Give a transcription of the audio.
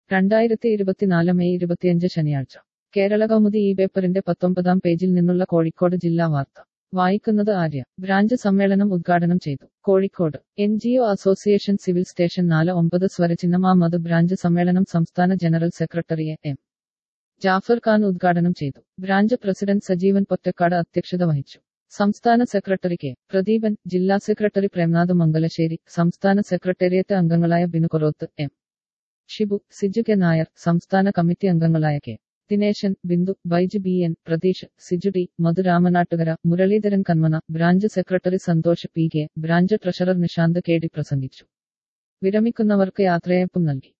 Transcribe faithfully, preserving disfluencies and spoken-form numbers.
രണ്ടായിരത്തി ഇരുപത്തിനാല് മെയ് ഇരുപത്തിയഞ്ച് ശനിയാഴ്ച കേരള കൗമുദി ഈ പേപ്പറിന്റെ പത്തൊമ്പതാം പേജിൽ നിന്നുള്ള കോഴിക്കോട് ജില്ലാ വാർത്ത വായിക്കുന്നത് ആര്യ. ബ്രാഞ്ച് സമ്മേളനം ഉദ്ഘാടനം ചെയ്തു. Kozhikode N G O association civil station നാല് ഒമ്പത് സ്വരചിഹ്നമാമത് ബ്രാഞ്ച് സമ്മേളനം സംസ്ഥാന general secretary M Jafar Khan ഉദ്ഘാടനം ചെയ്തു. ബ്രാഞ്ച് പ്രസിഡന്റ് സജീവൻ പൊറ്റക്കാട് അധ്യക്ഷത വഹിച്ചു. സംസ്ഥാന സെക്രട്ടറി കെ പ്രദീപൻ, ജില്ലാ സെക്രട്ടറി പ്രേംനാഥ് മംഗലശ്ശേരി, സംസ്ഥാന സെക്രട്ടേറിയറ്റ് അംഗങ്ങളായ ബിനു കൊറോത്ത്, എം ഷിബു, സിജു കെ നായർ, സംസ്ഥാന കമ്മിറ്റി അംഗങ്ങളായ K Dineshan, Bindu, Baiju B N, Pratheesh, Siju D, Madhu Ramanattukara, Muraleedharan Kanmana, branch secretary Santhosh P K, branch treasurer Nishanth K D പ്രസംഗിച്ചു. വിരമിക്കുന്നവർക്ക് യാത്രയയപ്പും നൽകി.